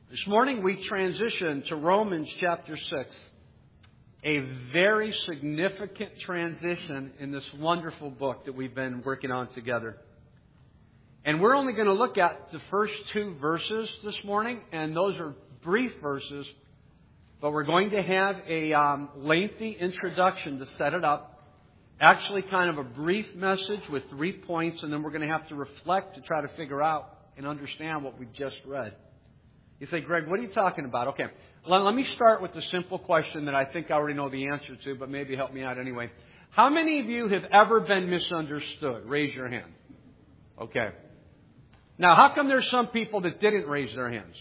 This morning we transition to Romans chapter 6. A very significant transition in this wonderful book that we've been working on together. And we're only going to look at the first two verses this morning, and those are brief verses, but we're going to have a lengthy introduction to set it up. Actually kind of a brief message with 3 points, and then we're going to have to reflect to try to figure out and understand what we just read. You say, Greg, what are you talking about? Okay, let me start with the simple question that I think I already know the answer to, but maybe help me out anyway. How many of you have ever been misunderstood? Raise your hand. Okay. Now, how come there's some people that didn't raise their hands?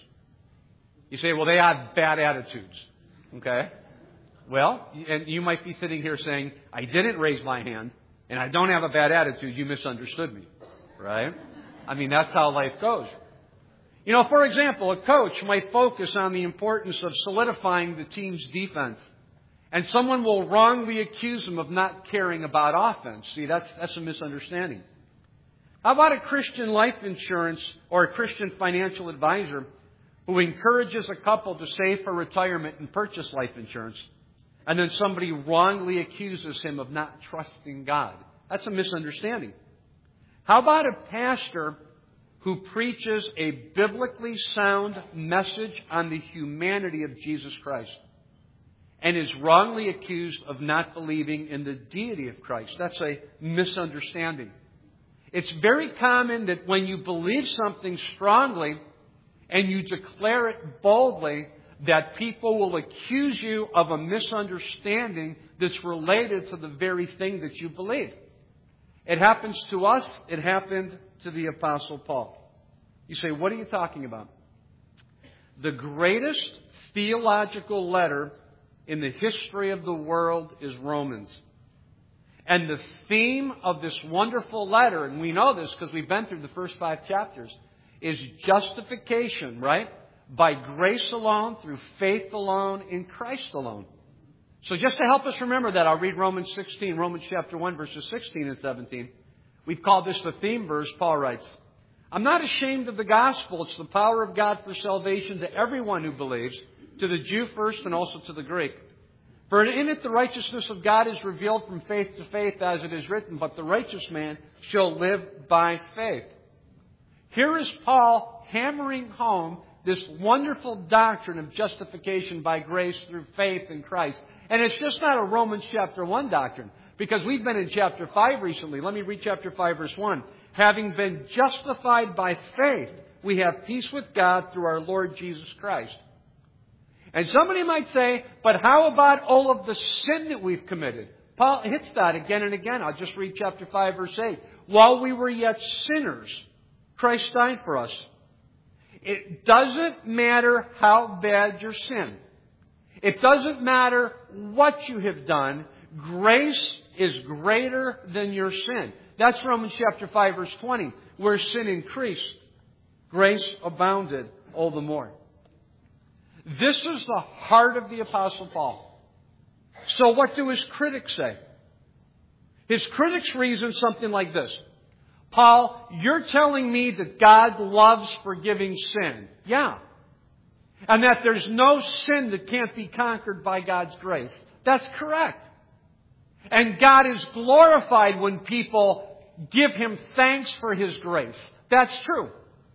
You say, well, they had bad attitudes. Okay. Well, and you might be sitting here saying, I didn't raise my hand, and I don't have a bad attitude. You misunderstood me. Right? I mean, that's how life goes. You know, for example, a coach might focus on the importance of solidifying the team's defense. And someone will wrongly accuse him of not caring about offense. See, that's a misunderstanding. How about a Christian life insurance or a Christian financial advisor who encourages a couple to save for retirement and purchase life insurance, and then somebody wrongly accuses him of not trusting God? That's a misunderstanding. How about a pastor who preaches a biblically sound message on the humanity of Jesus Christ and is wrongly accused of not believing in the deity of Christ? That's a misunderstanding. It's very common that when you believe something strongly and you declare it boldly, that people will accuse you of a misunderstanding that's related to the very thing that you believe. It happens to us. It happened to the Apostle Paul. You say, what are you talking about? The greatest theological letter in the history of the world is Romans. And the theme of this wonderful letter, and we know this because we've been through the first 5 chapters, is justification, right? By grace alone, through faith alone, in Christ alone. So just to help us remember that, I'll read Romans chapter 1, verses 16 and 17. We've called this the theme verse. Paul writes, I'm not ashamed of the gospel. It's the power of God for salvation to everyone who believes, to the Jew first and also to the Greek. For in it the righteousness of God is revealed from faith to faith, as it is written, but the righteous man shall live by faith. Here is Paul hammering home this wonderful doctrine of justification by grace through faith in Christ. And it's just not a Romans chapter 1 doctrine, because we've been in chapter 5 recently. Let me read chapter 5, verse 1. Having been justified by faith, we have peace with God through our Lord Jesus Christ. And somebody might say, but how about all of the sin that we've committed? Paul hits that again and again. I'll just read chapter 5, verse 8. While we were yet sinners, Christ died for us. It doesn't matter how bad your sin. It doesn't matter what you have done. Grace is greater than your sin. That's Romans chapter 5, verse 20. Where sin increased, grace abounded all the more. This is the heart of the Apostle Paul. So what do his critics say? His critics reason something like this. Paul, you're telling me that God loves forgiving sin. Yeah. And that there's no sin that can't be conquered by God's grace. That's correct. And God is glorified when people give Him thanks for His grace. That's true.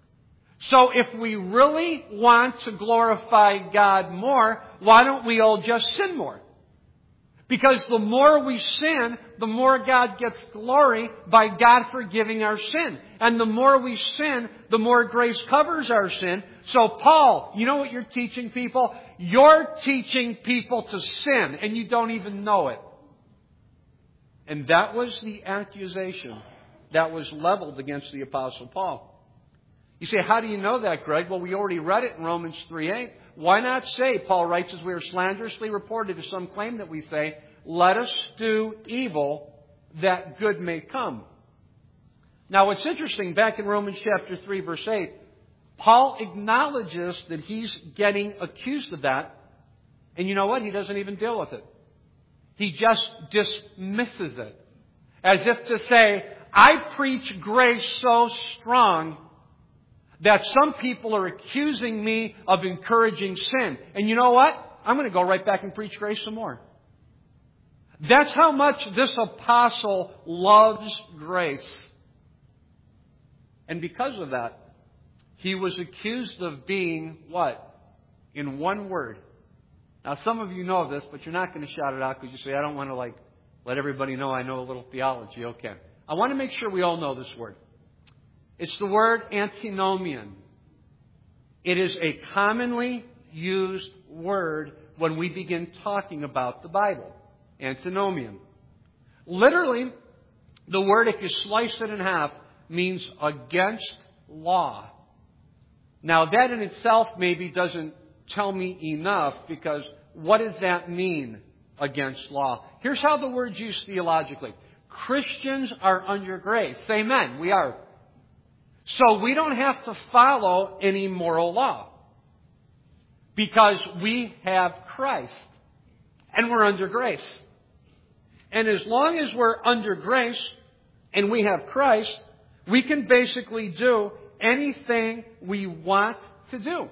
So if we really want to glorify God more, why don't we all just sin more? Because the more we sin, the more God gets glory by God forgiving our sin. And the more we sin, the more grace covers our sin. So Paul, you know what you're teaching people? You're teaching people to sin, and you don't even know it. And that was the accusation that was leveled against the Apostle Paul. You say, how do you know that, Greg? Well, we already read it in Romans 3:8. Why not say, Paul writes, as we are slanderously reported to some claim that we say, let us do evil that good may come. Now, what's interesting, back in Romans chapter 3, verse 8, Paul acknowledges that he's getting accused of that. And you know what? He doesn't even deal with it. He just dismisses it. As if to say, I preach grace so strong, That some people are accusing me of encouraging sin. And you know what? I'm going to go right back and preach grace some more. That's how much this apostle loves grace. And because of that, he was accused of being what? In one word. Now, some of you know this, but you're not going to shout it out because you say, I don't want to let everybody know I know a little theology. Okay. I want to make sure we all know this word. It's the word antinomian. It is a commonly used word when we begin talking about the Bible. Antinomian. Literally, the word, if you slice it in half, means against law. Now, that in itself maybe doesn't tell me enough, because what does that mean, against law? Here's how the word's used theologically. Christians are under grace. Amen. We are. So we don't have to follow any moral law, because we have Christ and we're under grace. And as long as we're under grace and we have Christ, we can basically do anything we want to do.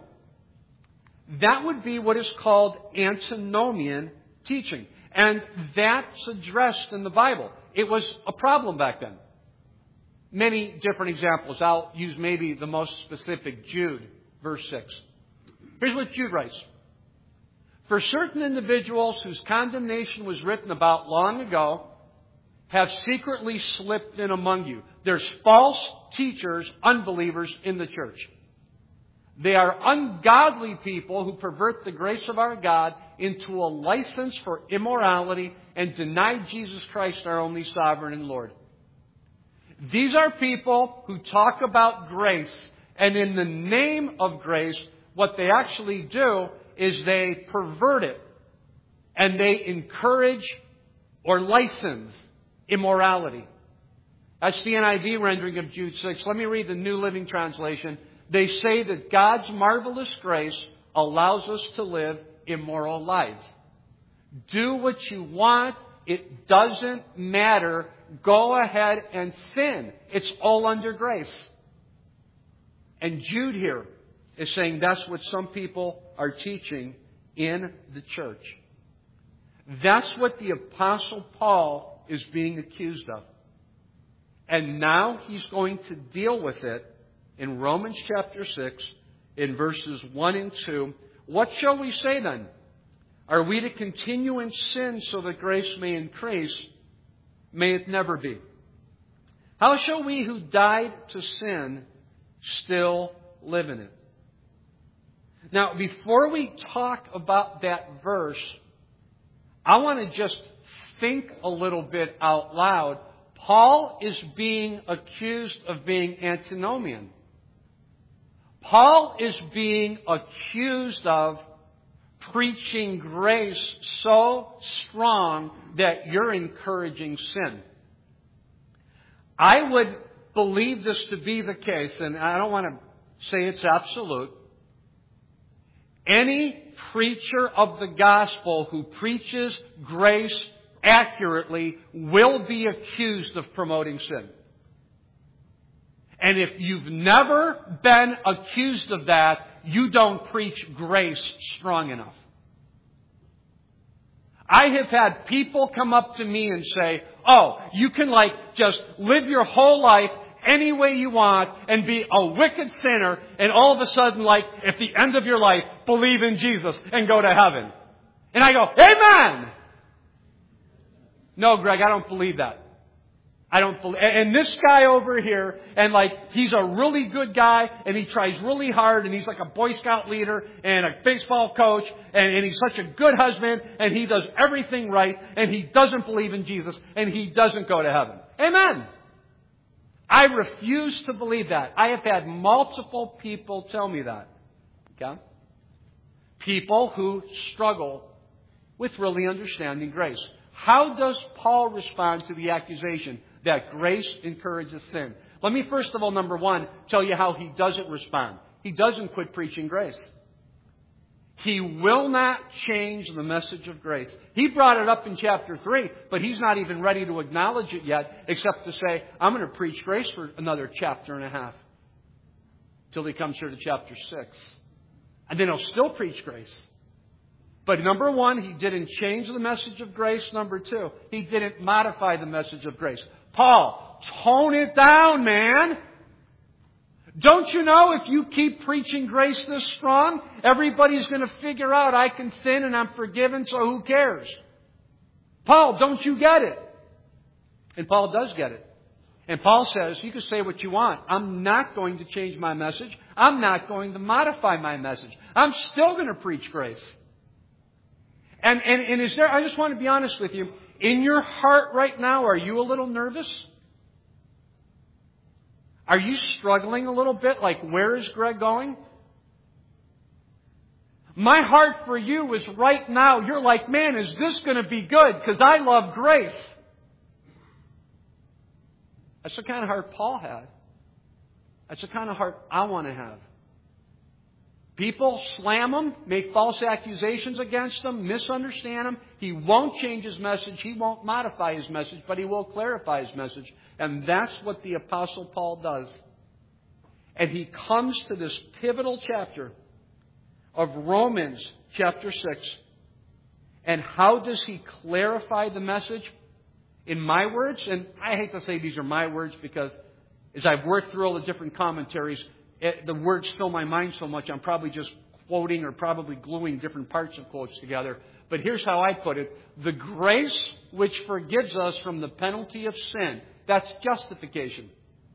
That would be what is called antinomian teaching. And that's addressed in the Bible. It was a problem back then. Many different examples. I'll use maybe the most specific, Jude, verse 6. Here's what Jude writes. For certain individuals whose condemnation was written about long ago have secretly slipped in among you. There's false teachers, unbelievers in the church. They are ungodly people who pervert the grace of our God into a license for immorality and deny Jesus Christ, our only sovereign and Lord. These are people who talk about grace, and in the name of grace, what they actually do is they pervert it, and they encourage or license immorality. That's the NIV rendering of Jude 6. Let me read the New Living Translation. They say that God's marvelous grace allows us to live immoral lives. Do what you want. It doesn't matter. Go ahead and sin. It's all under grace. And Jude here is saying that's what some people are teaching in the church. That's what the Apostle Paul is being accused of. And now he's going to deal with it in Romans chapter 6, in verses 1 and 2. What shall we say then? Are we to continue in sin so that grace may increase? May it never be. How shall we who died to sin still live in it? Now, before we talk about that verse, I want to just think a little bit out loud. Paul is being accused of being antinomian. Paul is being accused of preaching grace so strong that you're encouraging sin. I would believe this to be the case, and I don't want to say it's absolute. Any preacher of the gospel who preaches grace accurately will be accused of promoting sin. And if you've never been accused of that, you don't preach grace strong enough. I have had people come up to me and say, oh, you can just live your whole life any way you want and be a wicked sinner, and all of a sudden, at the end of your life, believe in Jesus and go to heaven. And I go, amen! No, Greg, I don't believe that. I don't believe, and this guy over here, and he's a really good guy, and he tries really hard, and he's like a Boy Scout leader, and a baseball coach, and he's such a good husband, and he does everything right, and he doesn't believe in Jesus, and he doesn't go to heaven. Amen. I refuse to believe that. I have had multiple people tell me that. Okay? People who struggle with really understanding grace. How does Paul respond to the accusation that grace encourages sin? Let me first of all, number one, tell you how he doesn't respond. He doesn't quit preaching grace. He will not change the message of grace. He brought it up in chapter 3, but he's not even ready to acknowledge it yet, except to say, I'm going to preach grace for another chapter and a half. till he comes here to chapter 6. And then he'll still preach grace. But number one, he didn't change the message of grace. Number two, he didn't modify the message of grace. Paul, tone it down, man. Don't you know if you keep preaching grace this strong, everybody's going to figure out I can sin and I'm forgiven, so who cares? Paul, don't you get it? And Paul does get it. And Paul says, you can say what you want. I'm not going to change my message. I'm not going to modify my message. I'm still going to preach grace. And is there, I just want to be honest with you, in your heart right now, are you a little nervous? Are you struggling a little bit? Like, where is Greg going? My heart for you is right now, you're like, man, is this going to be good? Because I love grace. That's the kind of heart Paul had. That's the kind of heart I want to have. People slam him, make false accusations against him, misunderstand him. He won't change his message. He won't modify his message, but he will clarify his message. And that's what the Apostle Paul does. And he comes to this pivotal chapter of Romans chapter 6. And how does he clarify the message? In my words, and I hate to say these are my words because as I've worked through all the different commentaries, the words fill my mind so much, I'm probably just quoting or probably gluing different parts of quotes together. But here's how I put it. The grace which forgives us from the penalty of sin, that's justification,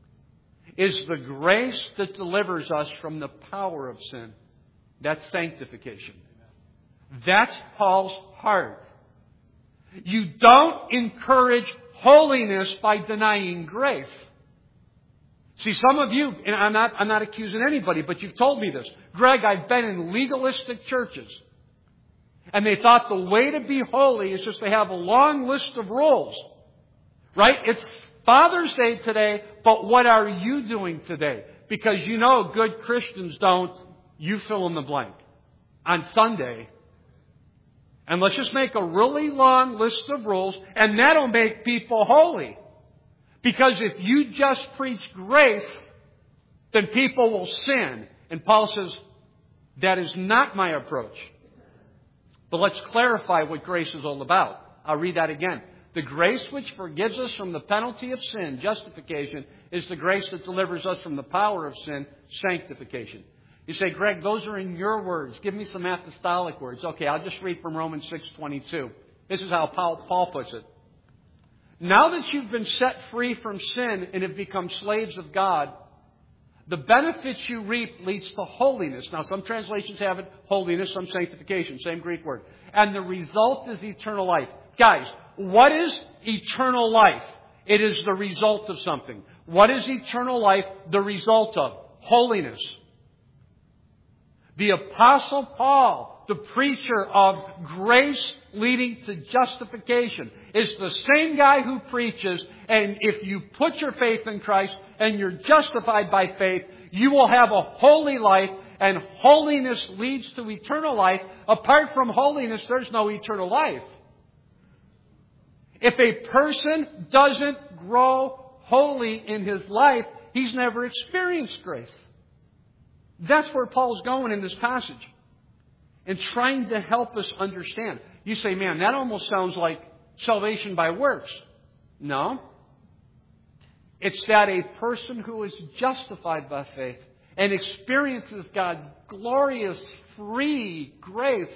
is the grace that delivers us from the power of sin. That's sanctification. That's Paul's heart. You don't encourage holiness by denying grace. See, some of you, and I'm not accusing anybody, but you've told me this. Greg, I've been in legalistic churches. And they thought the way to be holy is just to have a long list of rules. Right? It's Father's Day today, but what are you doing today? Because you know good Christians don't, you fill in the blank. On Sunday. And let's just make a really long list of rules, and that'll make people holy. Because if you just preach grace, then people will sin. And Paul says, that is not my approach. But let's clarify what grace is all about. I'll read that again. The grace which forgives us from the penalty of sin, justification, is the grace that delivers us from the power of sin, sanctification. You say, Greg, those are in your words. Give me some apostolic words. Okay, I'll just read from Romans 6:22. This is how Paul puts it. Now that you've been set free from sin and have become slaves of God, the benefits you reap leads to holiness. Now, some translations have it holiness, some sanctification, same Greek word. And the result is eternal life. Guys, what is eternal life? It is the result of something. What is eternal life the result of? Holiness. The Apostle Paul, the preacher of grace leading to justification, is the same guy who preaches, and if you put your faith in Christ and you're justified by faith, you will have a holy life, and holiness leads to eternal life. Apart from holiness, there's no eternal life. If a person doesn't grow holy in his life, he's never experienced grace. That's where Paul's going in this passage. And trying to help us understand. You say, man, that almost sounds like salvation by works. No. It's that a person who is justified by faith and experiences God's glorious, free grace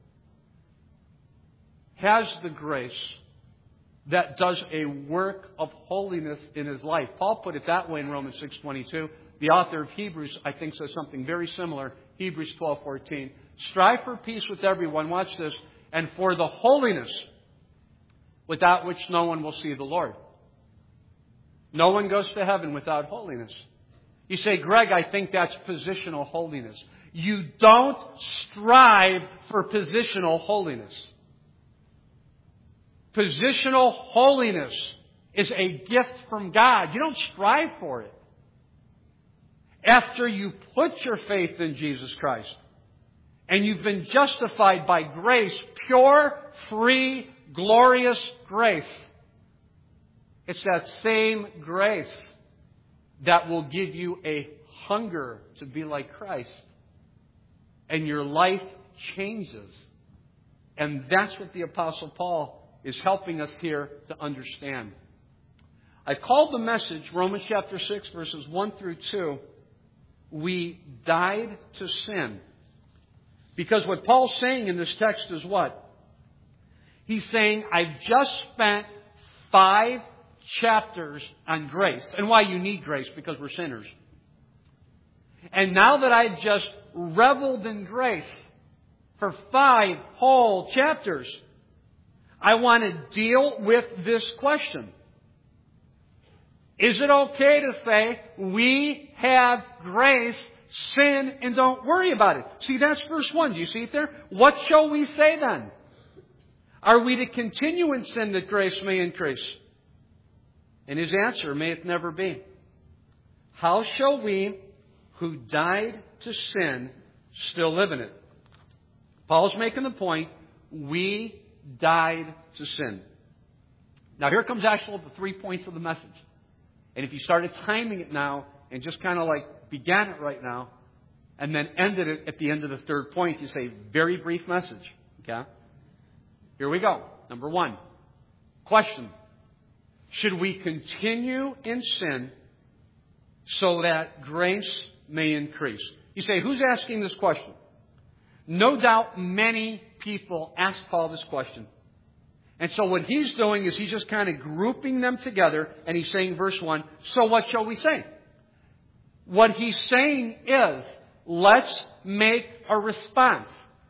has the grace that does a work of holiness in his life. Paul put it that way in Romans 6:22. The author of Hebrews, I think, says something very similar. Hebrews 12:14. Strive for peace with everyone. Watch this. And for the holiness without which no one will see the Lord. No one goes to heaven without holiness. You say, Greg, I think that's positional holiness. You don't strive for positional holiness. Positional holiness is a gift from God. You don't strive for it. After you put your faith in Jesus Christ and you've been justified by grace, pure, free, glorious grace, it's that same grace that will give you a hunger to be like Christ. And your life changes. And that's what the Apostle Paul is helping us here to understand. I called the message, Romans chapter 6, verses 1 through 2, we died to sin. Because what Paul's saying in this text is what? He's saying, I've just spent 5 chapters on grace. And why you need grace, because we're sinners. And now that I've just reveled in grace for 5 whole chapters, I want to deal with this question. Is it okay to say we have grace, sin, and don't worry about it? See, that's verse 1. Do you see it there? What shall we say then? Are we to continue in sin that grace may increase? And his answer, may it never be. How shall we who died to sin still live in it? Paul's making the point, we died to sin. Now here comes actually the 3 points of the message. And if you started timing it now and just kind of like began it right now and then ended it at the end of the 3rd point, you say, very brief message. Okay? Here we go. Number 1. Question. Should we continue in sin so that grace may increase? You say, who's asking this question? No doubt many people ask Paul this question. And so what he's doing is he's just kind of grouping them together, and he's saying, verse 1, so what shall we say? What he's saying is, let's make a response.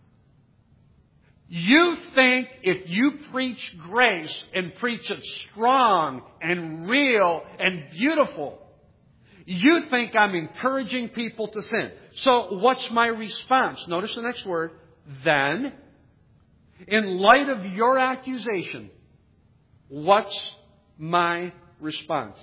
You think if you preach grace and preach it strong and real and beautiful, you think I'm encouraging people to sin. So what's my response? Notice the next word. Then, in light of your accusation, what's my response?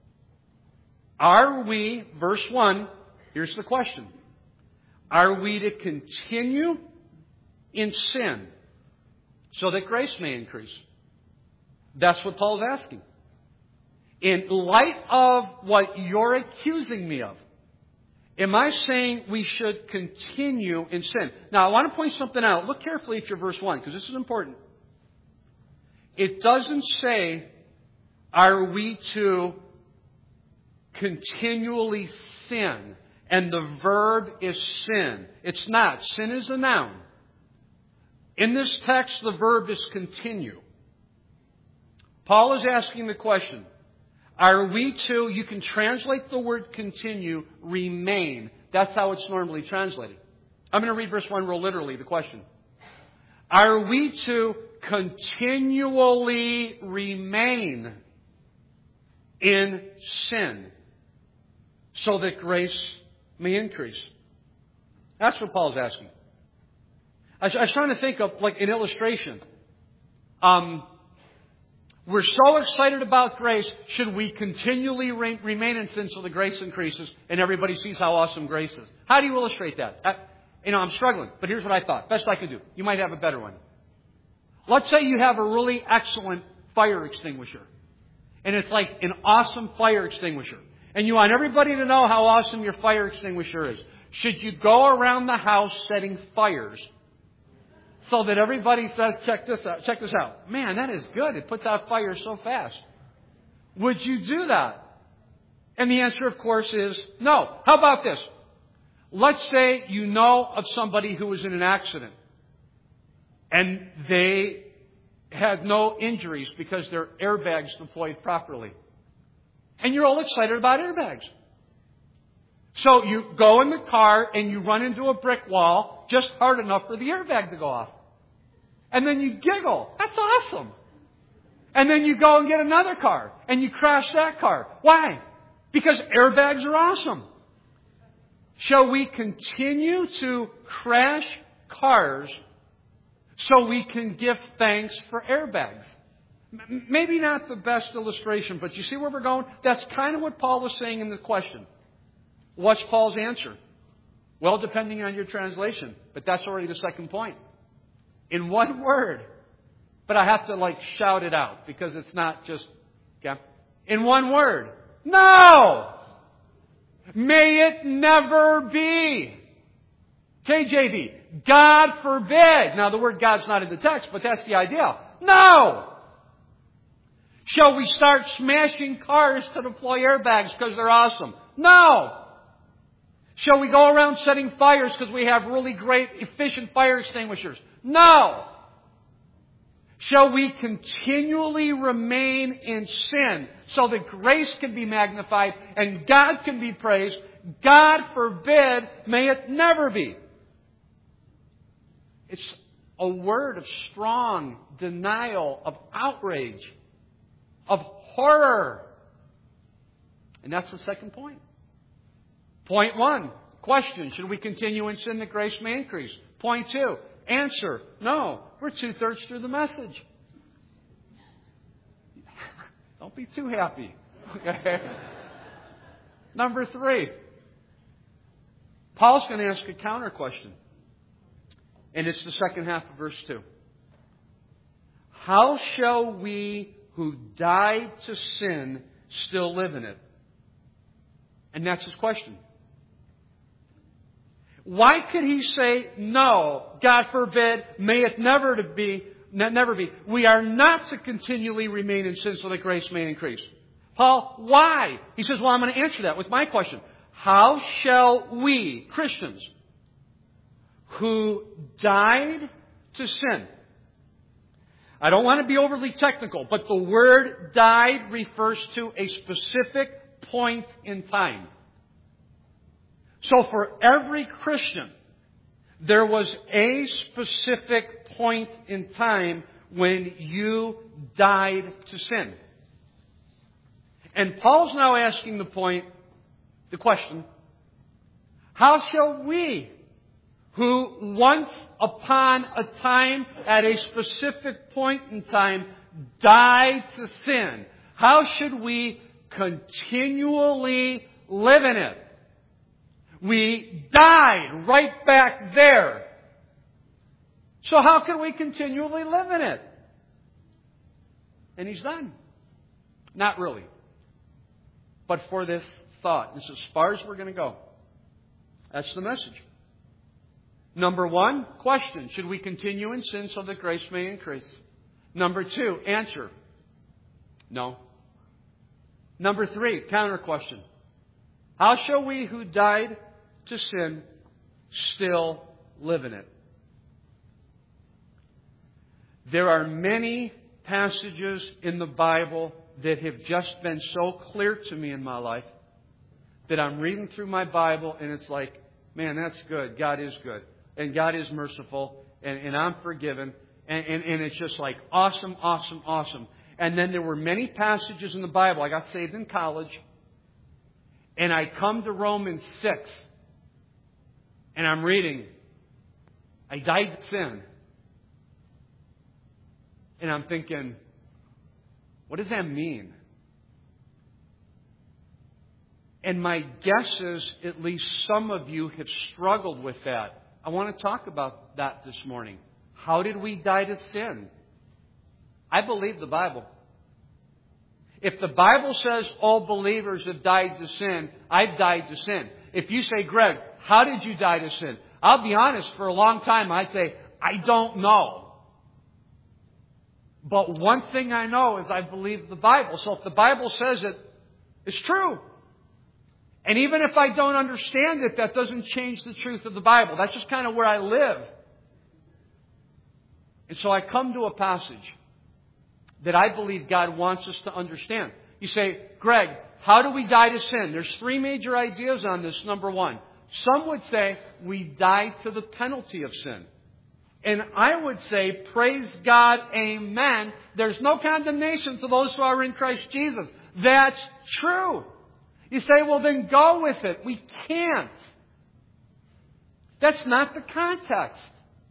Are we, verse 1, here's the question. Are we to continue in sin so that grace may increase? That's what Paul's asking. In light of what you're accusing me of, am I saying we should continue in sin? Now, I want to point something out. Look carefully at your verse 1, because this is important. It doesn't say, are we to continually sin? And the verb is sin. It's not. Sin is a noun. In this text, the verb is continue. Paul is asking the question, are we to, you can translate the word continue, remain. That's how it's normally translated. I'm going to read verse 1 real literally, the question. Are we to continually remain in sin so that grace may increase? That's what Paul's asking. I was trying to think of like an illustration. We're so excited about grace. Should we continually remain in sin so the grace increases and everybody sees how awesome grace is? How do you illustrate that? I'm struggling, but here's what I thought. Best I could do. You might have a better one. Let's say you have a really excellent fire extinguisher. And it's like an awesome fire extinguisher. And you want everybody to know how awesome your fire extinguisher is. Should you go around the house setting fires so that everybody says, check this out. Man, that is good. It puts out fires so fast. Would you do that? And the answer, of course, is no. How about this? Let's say you know of somebody who was in an accident and they had no injuries because their airbags deployed properly. And you're all excited about airbags. So you go in the car and you run into a brick wall just hard enough for the airbag to go off. And then you giggle. That's awesome. And then you go and get another car and you crash that car. Why? Because airbags are awesome. Shall we continue to crash cars so we can give thanks for airbags? Maybe not the best illustration, but you see where we're going? That's kind of what Paul was saying in the question. What's Paul's answer? Well, depending on your translation, but that's already the second point. In one word, but I have to shout it out because it's not just, okay? In one word, no! May it never be. KJV, God forbid. Now the word God's not in the text, but that's the idea. No! Shall we start smashing cars to deploy airbags because they're awesome? No! Shall we go around setting fires because we have really great, efficient fire extinguishers? No! Shall we continually remain in sin so that grace can be magnified and God can be praised? God forbid, may it never be. It's a word of strong denial, of outrage, of horror. And that's the second point. Point 1, question, should we continue in sin that grace may increase? Point 2, answer, no, we're 2/3 through the message. Don't be too happy. Okay. Number 3, Paul's going to ask a counter question. And it's the second half of verse 2. How shall we who died to sin still live in it? And that's his question. Why could he say, no, God forbid, may it never be. We are not to continually remain in sin so that grace may increase. Paul, why? He says, well, I'm going to answer that with my question. How shall we, Christians, who died to sin? I don't want to be overly technical, but the word died refers to a specific point in time. So for every Christian, there was a specific point in time when you died to sin. And Paul's now asking the question, how shall we, who once upon a time, at a specific point in time, died to sin, how should we continually live in it? We died right back there. So how can we continually live in it? And he's done. Not really. But for this thought, this is as far as we're going to go. That's the message. Number 1, question. Should we continue in sin so that grace may increase? Number 2, answer. No. Number 3, counter question. How shall we who died to sin still live in it? There are many passages in the Bible that have just been so clear to me in my life that I'm reading through my Bible and it's like, man, that's good. God is good. And God is merciful. And I'm forgiven. And it's just like awesome, awesome, awesome. And then there were many passages in the Bible. I got saved in college. And I come to Romans 6. And I'm reading, I died to sin. And I'm thinking, what does that mean? And my guess is at least some of you have struggled with that. I want to talk about that this morning. How did we die to sin? I believe the Bible. If the Bible says all believers have died to sin, I've died to sin. If you say, Greg, how did you die to sin? I'll be honest, for a long time I'd say, I don't know. But one thing I know is I believe the Bible. So if the Bible says it, it's true. And even if I don't understand it, that doesn't change the truth of the Bible. That's just kind of where I live. And so I come to a passage that I believe God wants us to understand. You say, Greg, how do we die to sin? There's 3 major ideas on this. Number 1, some would say we die to the penalty of sin. And I would say, praise God, amen. There's no condemnation to those who are in Christ Jesus. That's true. You say, well, then go with it. We can't. That's not the context.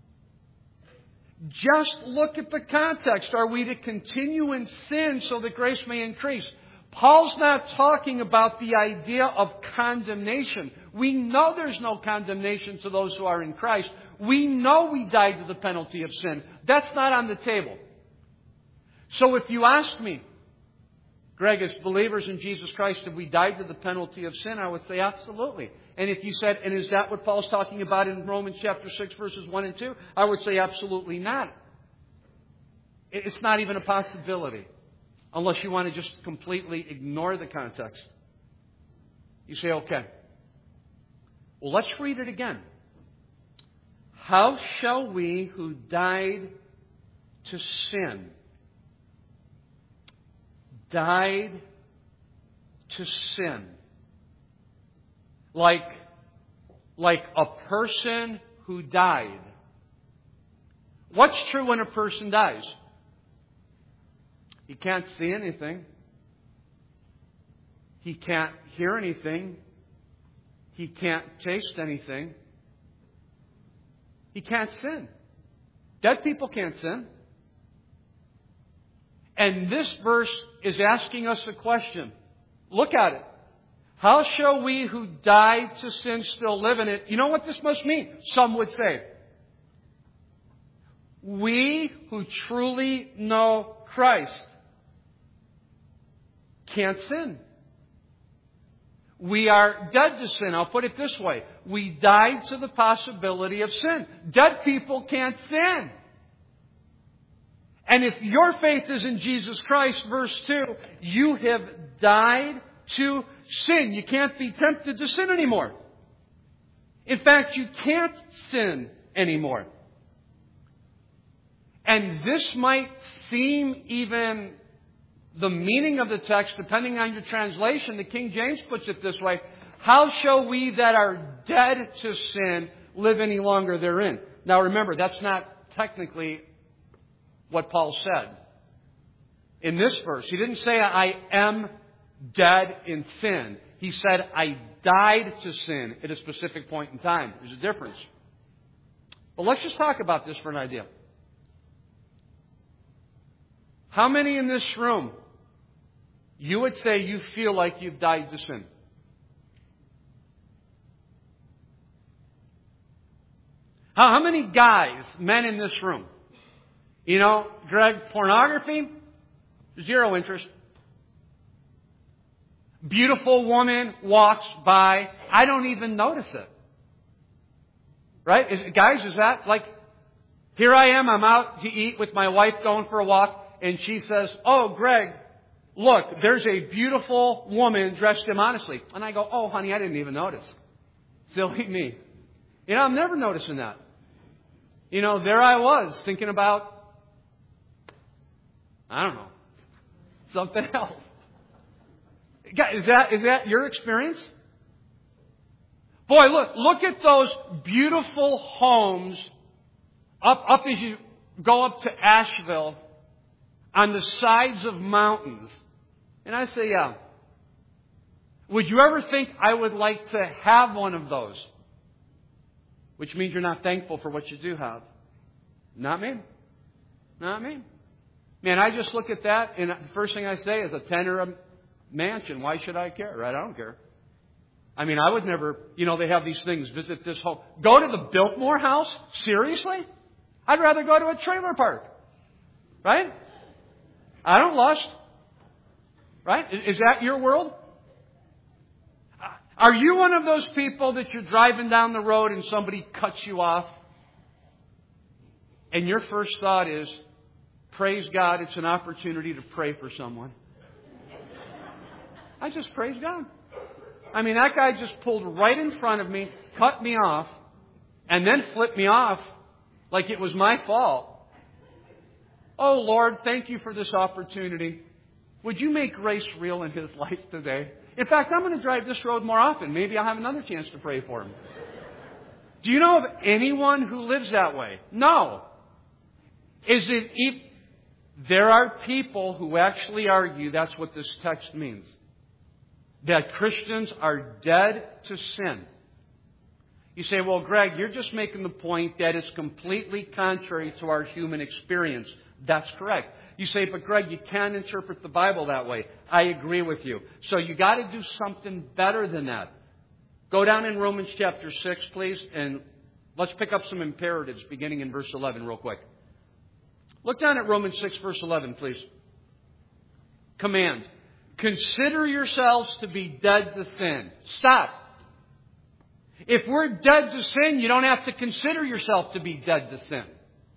Just look at the context. Are we to continue in sin so that grace may increase? Paul's not talking about the idea of condemnation. We know there's no condemnation to those who are in Christ. We know we died to the penalty of sin. That's not on the table. So if you ask me, Greg, as believers in Jesus Christ, have we died to the penalty of sin? I would say absolutely. And if you said, and is that what Paul's talking about in Romans chapter 6, verses 1 and 2? I would say absolutely not. It's not even a possibility. Unless you want to just completely ignore the context. You say, okay. Well, let's read it again. How shall we who died to sin, died to sin, like a person who died? What's true when a person dies? He can't see anything. He can't hear anything. He can't taste anything. He can't sin. Dead people can't sin. And this verse is asking us a question. Look at it. How shall we who died to sin still live in it? You know what this must mean? Some would say. We who truly know Christ can't sin. We are dead to sin. I'll put it this way. We died to the possibility of sin. Dead people can't sin. And if your faith is in Jesus Christ, verse 2, you have died to sin. You can't be tempted to sin anymore. In fact, you can't sin anymore. And this might seem even the meaning of the text, depending on your translation. The King James puts it this way. How shall we that are dead to sin live any longer therein? Now remember, that's not technically what Paul said. In this verse, he didn't say, I am dead in sin. He said, I died to sin at a specific point in time. There's a difference. But let's just talk about this for an idea. How many in this room, you would say you feel like you've died to sin? How many guys, men in this room? You know, Greg, pornography, zero interest. Beautiful woman walks by, I don't even notice it. Right? Guys, is that like, here I am, I'm out to eat with my wife going for a walk, and she says, oh, Greg, look, there's a beautiful woman dressed immodestly. And I go, oh, honey, I didn't even notice. Silly me. You know, I'm never noticing that. You know, there I was thinking about, I don't know, something else. Is that your experience? Boy, look at those beautiful homes up as you go up to Asheville on the sides of mountains. And I say, yeah. Would you ever think I would like to have one of those? Which means you're not thankful for what you do have. Not me. Not me. Man, I just look at that, and the first thing I say is a 10 or a mansion. Why should I care, right? I don't care. I mean, I would never, they have these things, visit this home. Go to the Biltmore house? Seriously? I'd rather go to a trailer park. Right? I don't lust. Right? Is that your world? Are you one of those people that you're driving down the road and somebody cuts you off? And your first thought is, praise God, it's an opportunity to pray for someone. I just praise God. I mean, that guy just pulled right in front of me, cut me off, and then flipped me off like it was my fault. Oh, Lord, thank you for this opportunity. Would you make grace real in his life today? In fact, I'm going to drive this road more often. Maybe I'll have another chance to pray for him. Do you know of anyone who lives that way? No. There are people who actually argue that's what this text means. That Christians are dead to sin. You say, well, Greg, you're just making the point that it's completely contrary to our human experience. That's correct. You say, but Greg, you can't interpret the Bible that way. I agree with you. So you got to do something better than that. Go down in Romans chapter 6, please, and let's pick up some imperatives beginning in verse 11 real quick. Look down at Romans 6, verse 11, please. Command. consider yourselves to be dead to sin. Stop. If we're dead to sin, you don't have to consider yourself to be dead to sin.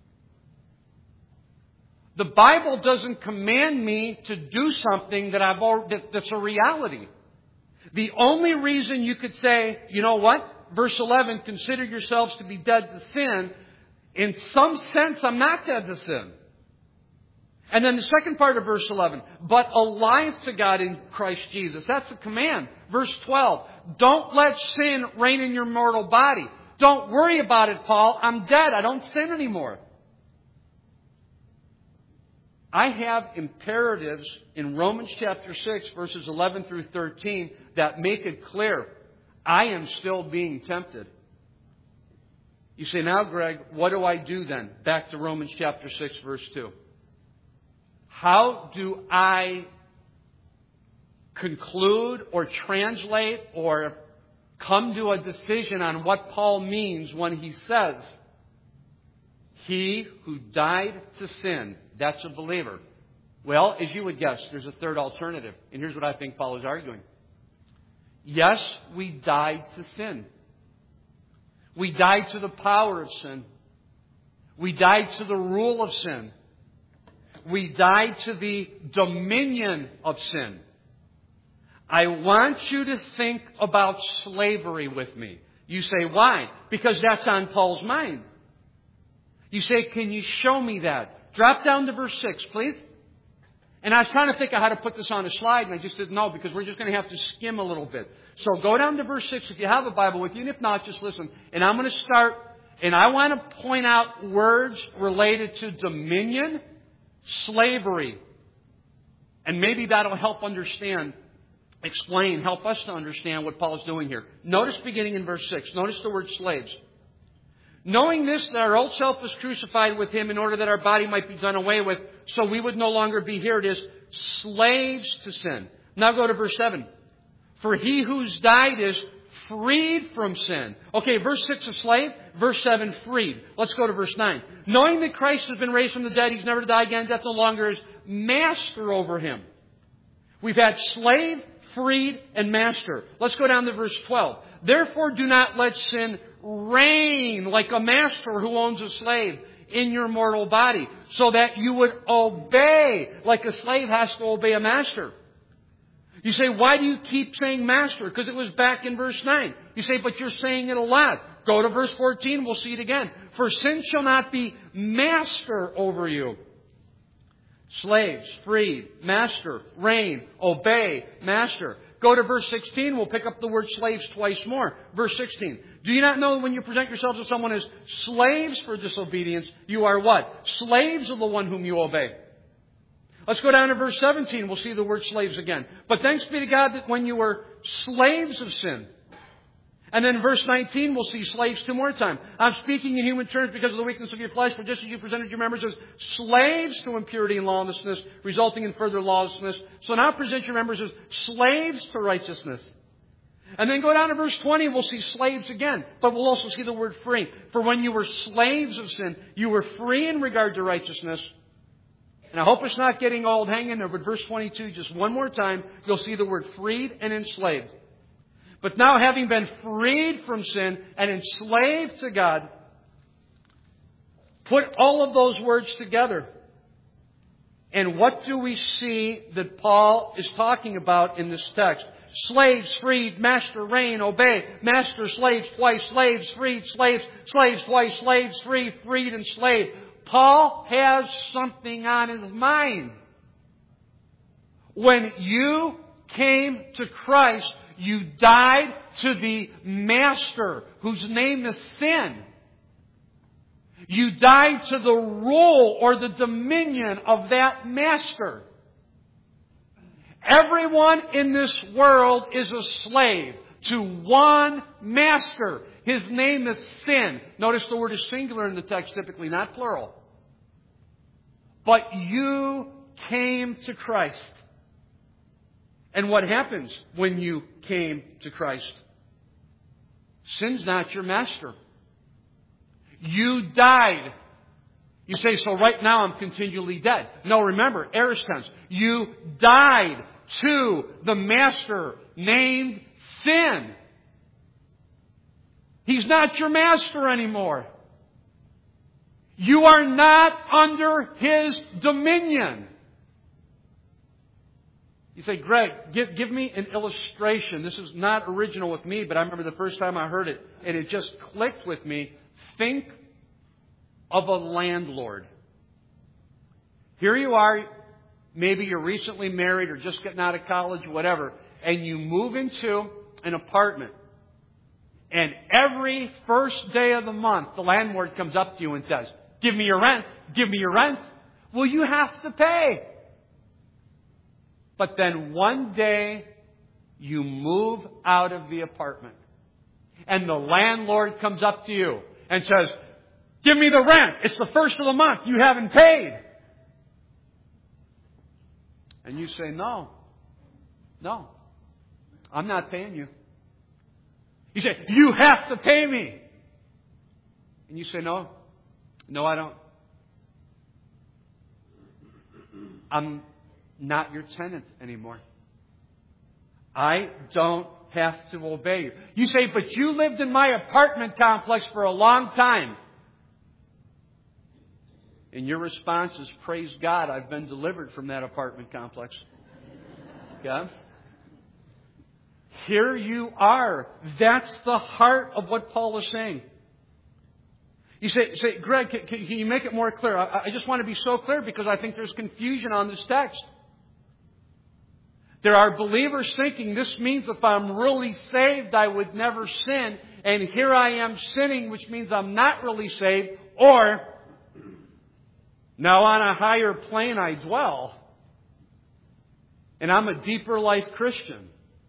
The Bible doesn't command me to do something that's a reality. The only reason you could say, you know what? Verse 11, consider yourselves to be dead to sin. In some sense, I'm not dead to sin. And then the second part of verse 11, but alive to God in Christ Jesus. That's a command. Verse 12, don't let sin reign in your mortal body. Don't worry about it, Paul. I'm dead. I don't sin anymore. I have imperatives in Romans chapter 6, verses 11 through 13, that make it clear I am still being tempted. You say, now, Greg, what do I do then? Back to Romans chapter 6, verse 2. How do I conclude or translate or come to a decision on what Paul means when he says, he who died to sin, that's a believer? Well, as you would guess, there's a third alternative. And here's what I think Paul is arguing. Yes, we died to sin. We died to the power of sin. We died to the rule of sin. We died to the dominion of sin. I want you to think about slavery with me. You say, why? Because that's on Paul's mind. You say, can you show me that? Drop down to verse 6, please. And I was trying to think of how to put this on a slide, and I just didn't know, because we're just going to have to skim a little bit. So go down to verse 6 if you have a Bible with you, and if not, just listen. And I'm going to start, and I want to point out words related to dominion, slavery. And maybe that'll help help us to understand what Paul is doing here. Notice beginning in verse 6. Notice the word slaves. Knowing this, that our old self was crucified with Him in order that our body might be done away with, so we would no longer be, here it is, slaves to sin. Now go to verse 7. For he who's died is freed from sin. Okay, verse 6 is slave, verse 7 freed. Let's go to verse 9. Knowing that Christ has been raised from the dead, He's never to die again, death no longer is master over Him. We've had slave, freed, and master. Let's go down to verse 12. Therefore do not let sin reign like a master who owns a slave in your mortal body, so that you would obey like a slave has to obey a master. You say, why do you keep saying master? Because it was back in verse 9. You say, but you're saying it a lot. Go to verse 14, we'll see it again. For sin shall not be master over you. Slaves, freed, master, reign, obey, master. Go to verse 16, we'll pick up the word slaves twice more. Verse 16. Do you not know when you present yourselves to someone as slaves for disobedience, you are what? Slaves of the one whom you obey. Let's go down to verse 17. We'll see the word slaves again. But thanks be to God that when you were slaves of sin. And then verse 19, we'll see slaves two more times. I'm speaking in human terms because of the weakness of your flesh, for just as you presented your members as slaves to impurity and lawlessness, resulting in further lawlessness, so now present your members as slaves to righteousness. And then go down to verse 20, we'll see slaves again. But we'll also see the word free. For when you were slaves of sin, you were free in regard to righteousness. And I hope it's not getting old. Hang in there. But verse 22, just one more time, you'll see the word freed and enslaved. But now having been freed from sin and enslaved to God, put all of those words together. And what do we see that Paul is talking about in this text? Slaves, freed, master, reign, obey. Master, slaves, twice, slaves, freed, slaves, slaves, twice, slaves, free, freed, and slave. Paul has something on his mind. When you came to Christ, you died to the master, whose name is sin. You died to the rule or the dominion of that master. Everyone in this world is a slave to one master. His name is sin. Notice the word is singular in the text typically, not plural. But you came to Christ. And what happens when you came to Christ? Sin's not your master. You died. You say, so right now I'm continually dead. No, remember, aorist tense. You died to the master named sin. He's not your master anymore. You are not under his dominion. You say, Greg, give me an illustration. This is not original with me, but I remember the first time I heard it, and it just clicked with me. Think of a landlord. Here you are, maybe you're recently married or just getting out of college, whatever, and you move into an apartment. And every first day of the month, the landlord comes up to you and says, give me your rent, give me your rent. Well, you have to pay. But then one day, you move out of the apartment. And the landlord comes up to you and says, give me the rent. It's the first of the month. You haven't paid. And you say, no, I'm not paying you. You say, you have to pay me. And you say, no, I don't. I'm not your tenant anymore. I don't have to obey you. You say, but you lived in my apartment complex for a long time. And your response is, praise God, I've been delivered from that apartment complex. Yeah? Here you are. That's the heart of what Paul is saying. You say, Greg, can you make it more clear? I just want to be so clear because I think there's confusion on this text. There are believers thinking this means if I'm really saved, I would never sin. And here I am sinning, which means I'm not really saved. Or, now on a higher plane I dwell. And I'm a deeper life Christian.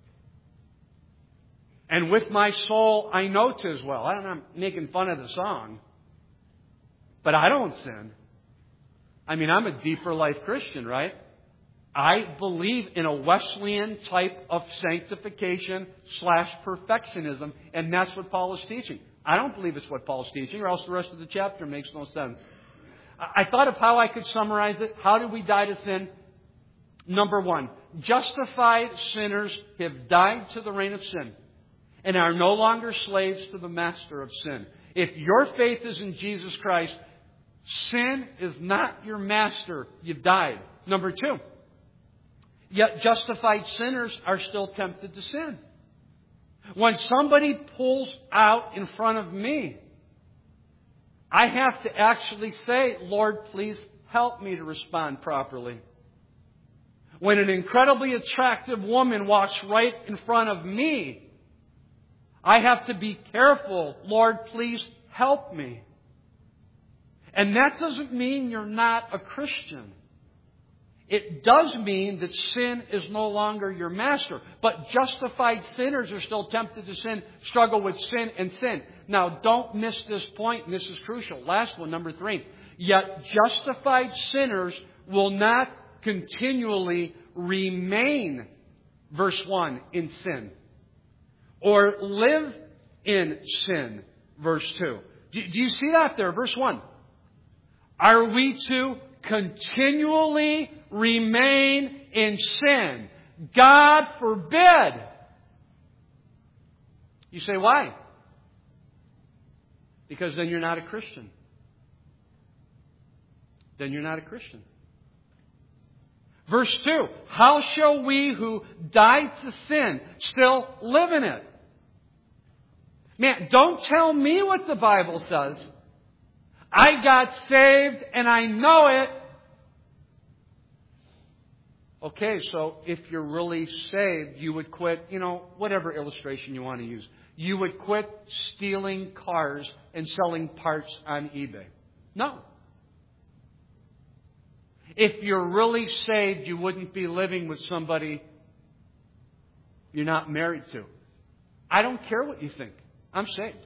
And with my soul I know 'tis well. I don't know, I'm making fun of the song. But I don't sin. I mean, I'm a deeper life Christian, right? I believe in a Wesleyan type of sanctification / perfectionism, and that's what Paul is teaching. I don't believe it's what Paul's teaching, or else the rest of the chapter makes no sense. I thought of how I could summarize it. How do we die to sin? Number one, justified sinners have died to the reign of sin and are no longer slaves to the master of sin. If your faith is in Jesus Christ, sin is not your master. You've died. Number two, yet justified sinners are still tempted to sin. When somebody pulls out in front of me, I have to actually say, Lord, please help me to respond properly. When an incredibly attractive woman walks right in front of me, I have to be careful. Lord, please help me. And that doesn't mean you're not a Christian. It does mean that sin is no longer your master. But justified sinners are still tempted to sin, struggle with sin and sin. Now, don't miss this point, and this is crucial. Last one, number 3. Yet justified sinners will not continually remain, verse 1, in sin. Or live in sin, verse 2. Do you see that there? Verse 1. Are we to continually remain in sin? God forbid. You say, why? Because then you're not a Christian. Then you're not a Christian. Verse 2. How shall we who died to sin still live in it? Man, don't tell me what the Bible says. I got saved and I know it. Okay, so if you're really saved, you would quit, whatever illustration you want to use. You would quit stealing cars and selling parts on eBay. No. If you're really saved, you wouldn't be living with somebody you're not married to. I don't care what you think. I'm saved.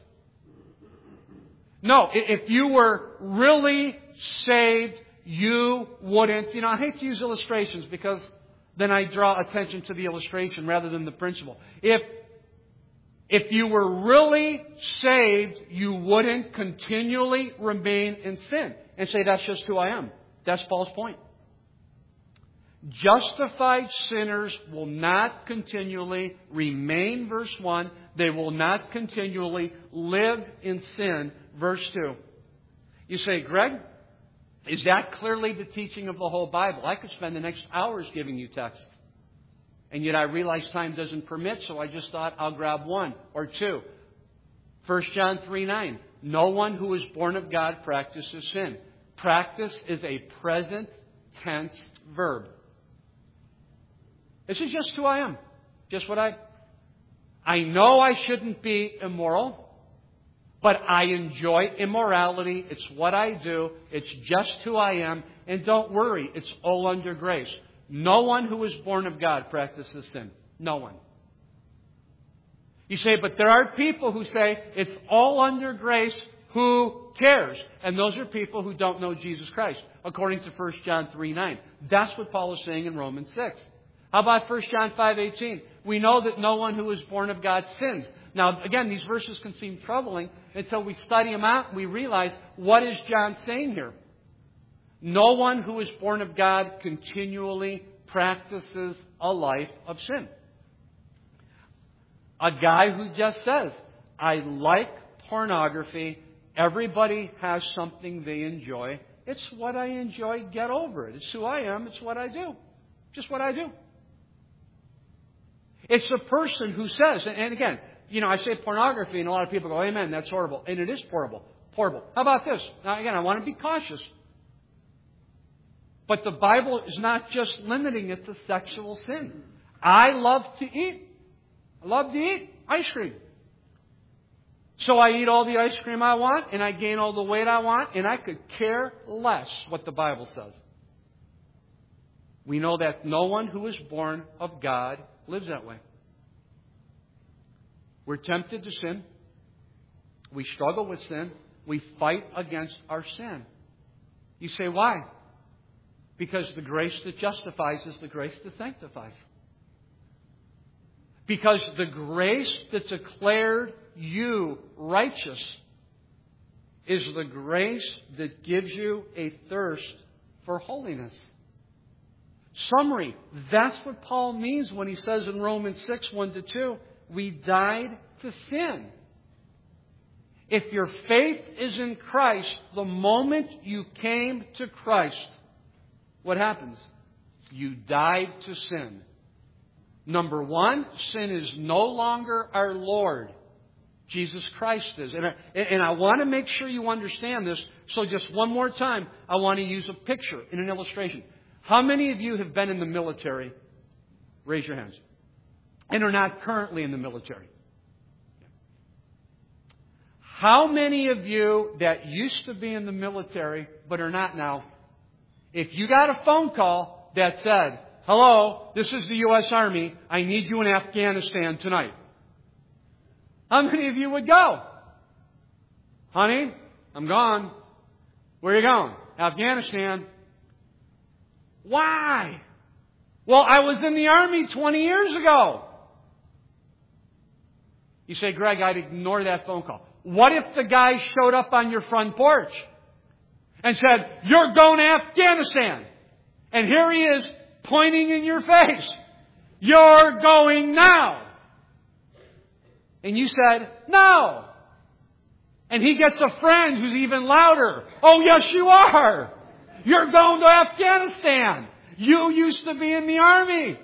No, if you were really saved, you wouldn't. I hate to use illustrations because then I draw attention to the illustration rather than the principle. If you were really saved, you wouldn't continually remain in sin and say, that's just who I am. That's Paul's point. Justified sinners will not continually remain, verse 1. They will not continually live in sin, verse 2. You say, Greg, is that clearly the teaching of the whole Bible? I could spend the next hours giving you text. And yet I realize time doesn't permit, so I just thought I'll grab one or two. 1 John 3:9. No one who is born of God practices sin. Practice is a present tense verb. This is just who I am. Just what I know I shouldn't be immoral, but I enjoy immorality. It's what I do. It's just who I am. And don't worry, it's all under grace. No one who is born of God practices sin. No one. You say, but there are people who say it's all under grace. Who cares? And those are people who don't know Jesus Christ, according to 1 John 3:9. That's what Paul is saying in Romans 6. How about 1 John 5:18? We know that no one who is born of God sins. Now, again, these verses can seem troubling until we study them out and we realize, what is John saying here? No one who is born of God continually practices a life of sin. A guy who just says, I like pornography. Everybody has something they enjoy. It's what I enjoy. Get over it. It's who I am. It's what I do. Just what I do. It's a person who says, and again, I say pornography and a lot of people go, amen, that's horrible. And it is horrible. Horrible. How about this? Now, again, I want to be cautious. But the Bible is not just limiting it to sexual sin. I love to eat. I love to eat ice cream. So I eat all the ice cream I want, and I gain all the weight I want, and I could care less what the Bible says. We know that no one who is born of God lives that way. We're tempted to sin. We struggle with sin. We fight against our sin. You say, why? Because the grace that justifies is the grace that sanctifies. Because the grace that declared you righteous is the grace that gives you a thirst for holiness. Summary, that's what Paul means when he says in Romans 6, 1-2, we died to sin. If your faith is in Christ, the moment you came to Christ, what happens? You died to sin. Number one, sin is no longer our Lord. Jesus Christ is. And I want to make sure you understand this. So just one more time, I want to use a picture in an illustration. How many of you have been in the military? Raise your hands. And are not currently in the military. How many of you that used to be in the military but are not now, if you got a phone call that said, hello, this is the U.S. Army, I need you in Afghanistan tonight. How many of you would go? Honey, I'm gone. Where are you going? Afghanistan. Why? Well, I was in the Army 20 years ago. You say, Greg, I'd ignore that phone call. What if the guy showed up on your front porch and said, you're going to Afghanistan? And here he is pointing in your face. You're going now. And you said, no. And he gets a friend who's even louder. Oh, yes, you are. You're going to Afghanistan. You used to be in the Army.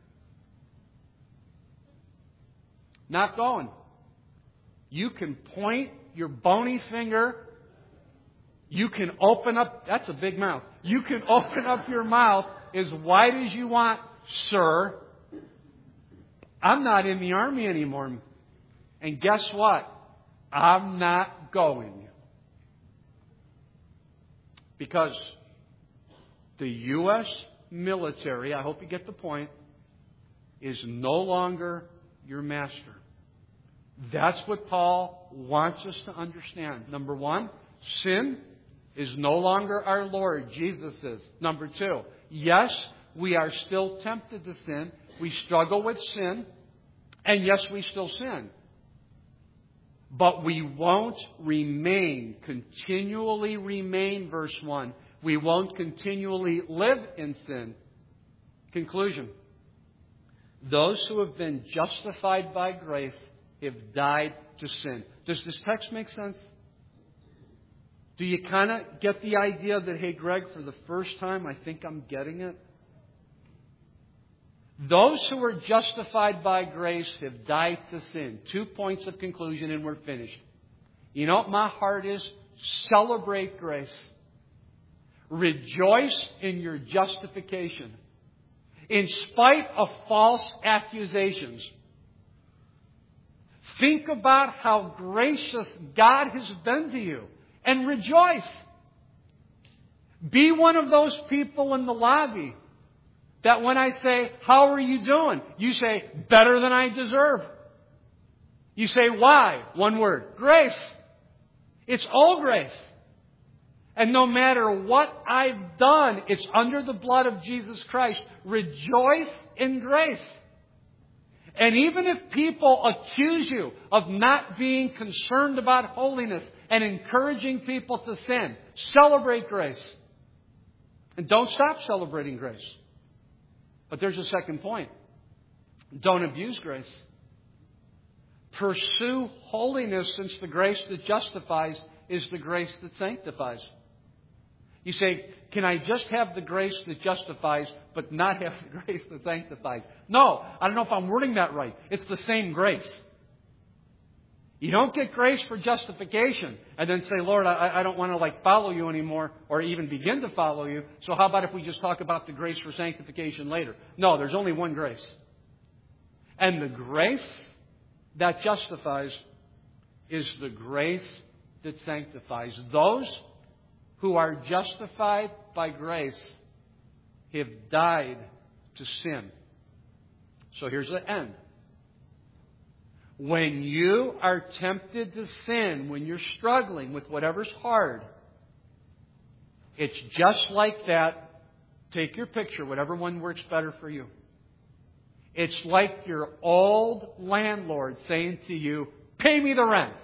Not going. You can point your bony finger. You can open up, that's a big mouth. You can open up your mouth as wide as you want, sir. I'm not in the Army anymore. And guess what? I'm not going. Because the U.S. military, I hope you get the point, is no longer your master. That's what Paul wants us to understand. Number one, sin is no longer our Lord. Jesus is. Number two, yes, we are still tempted to sin. We struggle with sin. And yes, we still sin. But we won't continually remain, verse 1. We won't continually live in sin. Conclusion. Those who have been justified by grace have died to sin. Does this text make sense? Do you kind of get the idea that, hey, Greg, for the first time, I think I'm getting it? Those who are justified by grace have died to sin. 2 points of conclusion and we're finished. You know what my heart is? Celebrate grace. Rejoice in your justification. In spite of false accusations. Think about how gracious God has been to you. And rejoice. Be one of those people in the lobby that when I say, how are you doing? You say, better than I deserve. You say, why? One word. Grace. It's all grace. And no matter what I've done, it's under the blood of Jesus Christ. Rejoice in grace. And even if people accuse you of not being concerned about holiness and encouraging people to sin, celebrate grace. And don't stop celebrating grace. But there's a second point. Don't abuse grace. Pursue holiness, since the grace that justifies is the grace that sanctifies. You say, can I just have the grace that justifies but not have the grace that sanctifies? No, I don't know if I'm wording that right. It's the same grace. You don't get grace for justification and then say, Lord, I don't want to follow you anymore or even begin to follow you. So how about if we just talk about the grace for sanctification later? No, there's only one grace. And the grace that justifies is the grace that sanctifies. Those who are justified by grace have died to sin. So here's the end. When you are tempted to sin, when you're struggling with whatever's hard, it's just like that. Take your picture, whatever one works better for you. It's like your old landlord saying to you, pay me the rent.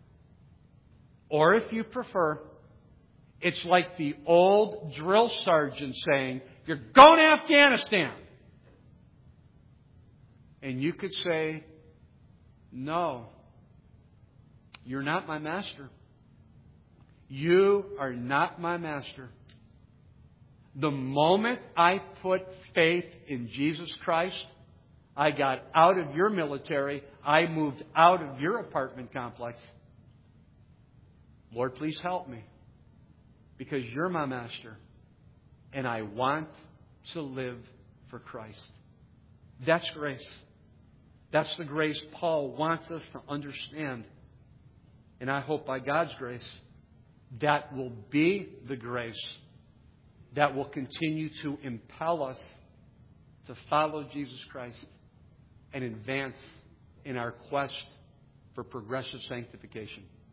Or if you prefer, it's like the old drill sergeant saying, you're going to Afghanistan. And you could say, no, you're not my master. You are not my master. The moment I put faith in Jesus Christ, I got out of your military. I moved out of your apartment complex. Lord, please help me. Because you're my master. And I want to live for Christ. That's grace. That's the grace Paul wants us to understand. And I hope by God's grace, that will be the grace that will continue to impel us to follow Jesus Christ and advance in our quest for progressive sanctification.